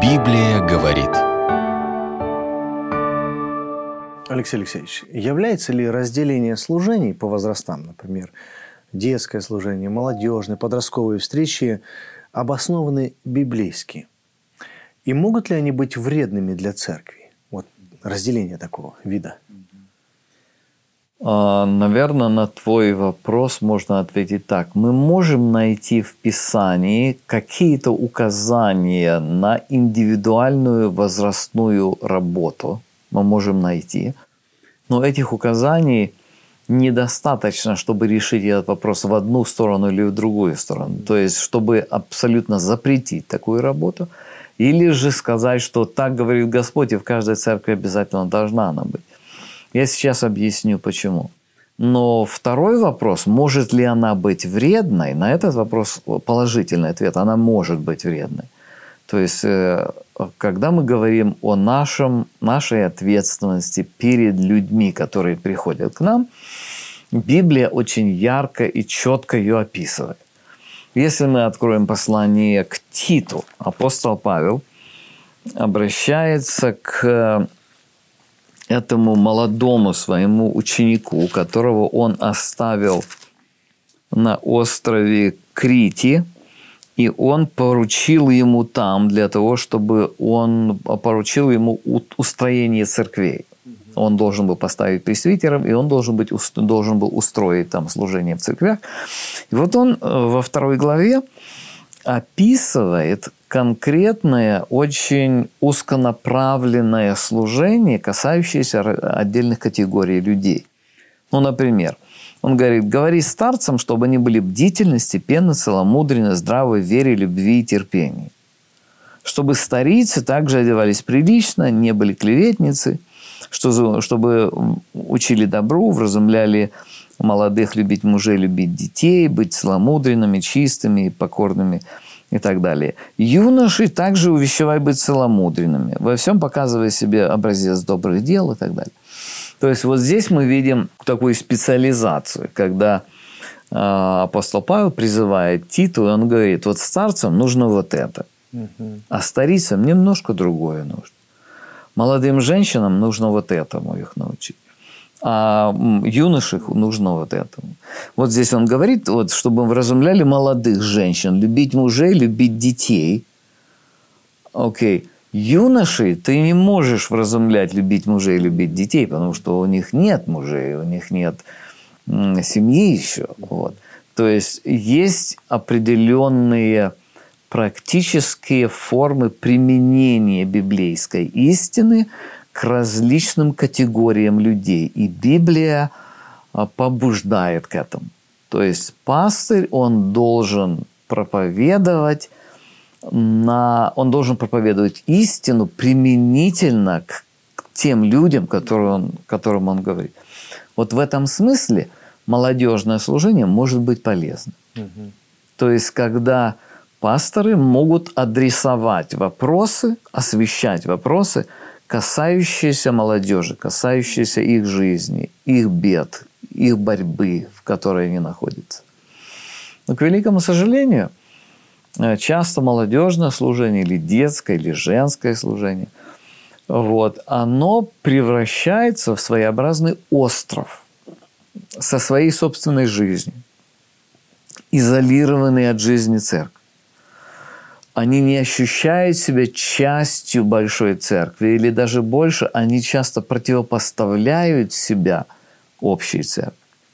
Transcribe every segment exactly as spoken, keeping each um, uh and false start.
Библия говорит. Алексей Алексеевич, является ли разделение служений по возрастам, например, детское служение, молодежное, подростковые встречи, обоснованы библейски? И могут ли они быть вредными для церкви? Вот разделение такого вида. Наверное, на твой вопрос можно ответить так. Мы можем найти в Писании какие-то указания на индивидуальную возрастную работу. Мы можем найти. Но этих указаний недостаточно, чтобы решить этот вопрос в одну сторону или в другую сторону. То есть, чтобы абсолютно запретить такую работу. Или же сказать, что так говорит Господь, и в каждой церкви обязательно должна она быть. Я сейчас объясню, почему. Но второй вопрос, может ли она быть вредной, на этот вопрос положительный ответ, она может быть вредной. То есть, когда мы говорим о нашем, нашей ответственности перед людьми, которые приходят к нам, Библия очень ярко и четко ее описывает. Если мы откроем послание к Титу, апостол Павел обращается к этому молодому своему ученику, которого он оставил на острове Крите, и он поручил ему там для того, чтобы он поручил ему устроение церквей. Он должен был поставить пресвитеров, и он должен, быть, должен был устроить там служение в церквях. И вот он во второй главе описывает конкретное, очень узконаправленное служение, касающееся отдельных категорий людей. Ну, например, он говорит, говори старцам, чтобы они были бдительны, степенны, целомудренны, здравы в вере, любви и терпении. Чтобы старицы также одевались прилично, не были клеветницы, чтобы учили добру, вразумляли молодых любить мужей, любить детей, быть целомудренными, чистыми, покорными и так далее. Юноши также увещевай быть целомудренными, во всем показывая себе образец добрых дел и так далее. То есть вот здесь мы видим такую специализацию, когда э, апостол Павел призывает Титу, и он говорит, вот старцам нужно вот это, а старицам немножко другое нужно. Молодым женщинам нужно вот этому их научить. А юношам нужно вот этому. Вот здесь он говорит, вот, чтобы вразумляли молодых женщин, любить мужей, любить детей. Окей. Юношей ты не можешь вразумлять, любить мужей, любить детей, потому что у них нет мужей, у них нет семьи еще. Вот. То есть, есть определенные практические формы применения библейской истины к различным категориям людей. И Библия побуждает к этому. То есть пастырь, он должен проповедовать, на, он должен проповедовать истину применительно к, к тем людям, которые он, которым он говорит. Вот в этом смысле молодежное служение может быть полезно. Угу. То есть когда пасторы могут адресовать вопросы, освещать вопросы, касающиеся молодежи, касающиеся их жизни, их бед, их борьбы, в которой они находятся. Но, к великому сожалению, часто молодежное служение, или детское, или женское служение, вот, оно превращается в своеобразный остров со своей собственной жизнью, изолированный от жизни церкви. Они не ощущают себя частью большой церкви, или даже больше, они часто противопоставляют себя общей церкви.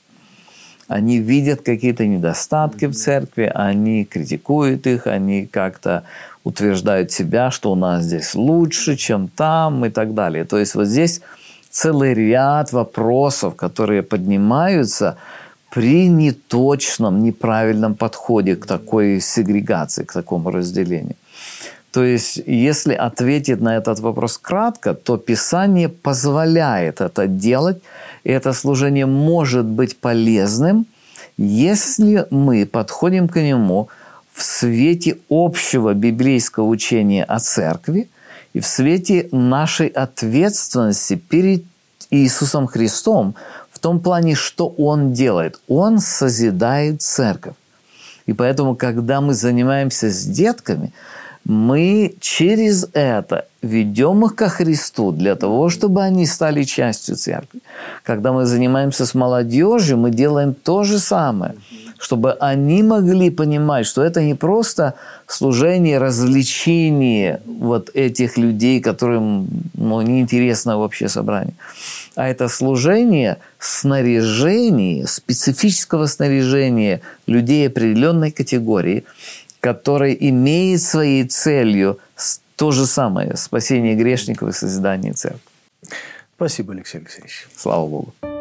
Они видят какие-то недостатки в церкви, они критикуют их, они как-то утверждают себя, что у нас здесь лучше, чем там и так далее. То есть вот здесь целый ряд вопросов, которые поднимаются при неточном, неправильном подходе к такой сегрегации, к такому разделению. То есть, если ответить на этот вопрос кратко, то Писание позволяет это делать, и это служение может быть полезным, если мы подходим к нему в свете общего библейского учения о церкви и в свете нашей ответственности перед Иисусом Христом, в том плане, что Он делает. Он созидает церковь. И поэтому, когда мы занимаемся с детками, мы через это ведем их ко Христу для того, чтобы они стали частью церкви. Когда мы занимаемся с молодежью, мы делаем то же самое, чтобы они могли понимать, что это не просто служение, развлечение вот этих людей, которым ну, неинтересно вообще собрание, а это служение снаряжения, специфического снаряжения людей определенной категории, который имеет своей целью то же самое – спасение грешников и созидание церкви. Спасибо, Алексей Алексеевич. Слава Богу.